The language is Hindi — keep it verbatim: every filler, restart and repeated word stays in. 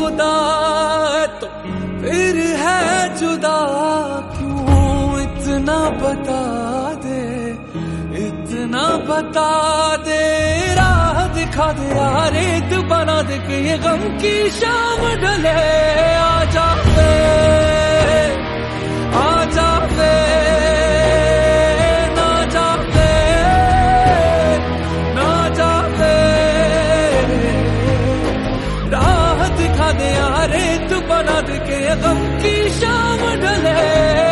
खुदा तो फिर है जुदा क्यों, इतना बता दे, इतना बता दे, राह दिखा दे यार, रेत बना दे कि ये गम की शाम ढले। आ जा वे, आ जा वे, ना जा वे, ना जा वे, राह दिखा दे यार, रेत बना दे कि ये गम की शाम ढले।